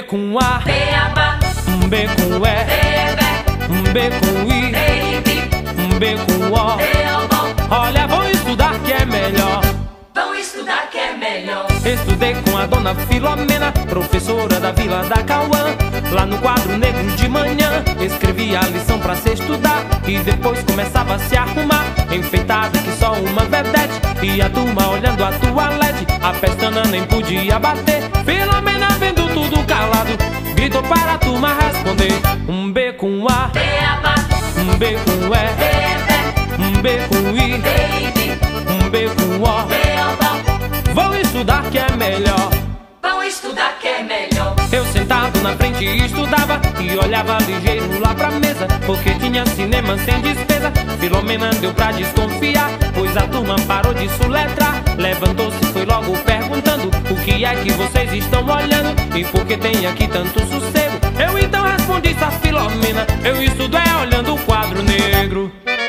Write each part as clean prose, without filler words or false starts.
com A, beabá, B com E, bebê, B com I, baby, B com O. beobó. Olha, vou estudar que é melhor. Vão estudar que é melhor. Estudei com a dona Filomena, professora da Vila da Cauã. Lá no quadro negro de manhã, escrevia a lição pra se estudar. E depois começava a se arrumar, enfeitada que só uma vedete. E a turma olhando a toalete, a pestana nem podia bater. Filomena vendo tudo calado, gritou para a turma responder. B com A, Beabá, B com E, bebê, B com I, baby, B com O. beobó. Vou estudar que é melhor. Vão estudar que é melhor. Eu sentado na frente estudava e olhava ligeiro lá pra mesa, porque tinha cinema sem despesa. Filomena deu pra desconfiar, pois a turma parou de soletrar. Levantou-se e foi logo perguntando: o que é que vocês estão olhando? E por que tem aqui tanto sossego? Eu então respondi a Filomena: eu estudo é olhando o quadro negro.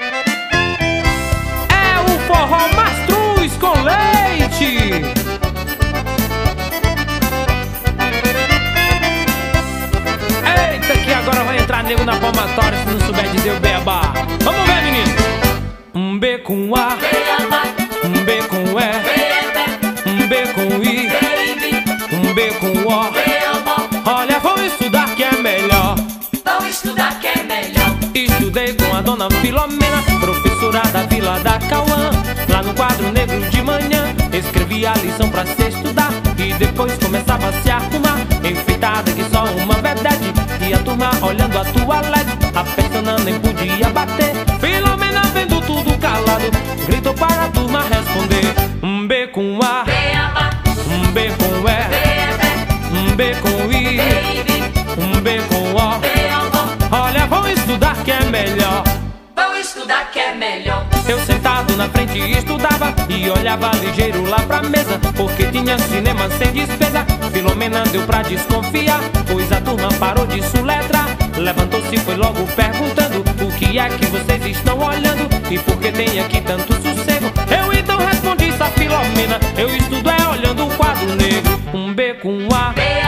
É o forró mastruz com leite. Eita, que agora vai entrar nego na palmatória se não souber dizer o beabá. Vamos ver, menino. B com A, Beabá, B com E, bebê, B com I, baby, B com O. beobó. Olha, vou estudar que é melhor. Vão estudar que é melhor. Estudei com a dona Filomena, professora da Vila da Cauã. Lá no quadro negro de manhã, escrevia a lição pra se estudar. E depois começava a se arrumar, enfeitada que só uma vedete. E a turma olhando a toalete, a pestana nem podia bater. Filomena vendo tudo calado, gritou para a turma responder. B com A, Beabá, B com E, bebê, B com I, baby, B com O. beobó. Olha, vou estudar que é melhor. Vão estudar que é melhor. Eu sentado na frente estudava e olhava ligeiro lá pra mesa, porque tinha cinema sem despesa. Filomena deu pra desconfiar, pois a turma parou de soletrar. Levantou-se e foi logo perguntando: o que é que vocês estão olhando? E por que tem aqui tanto sossego? Eu então respondi a Filomena: eu estudo é olhando o quadro negro. B com A,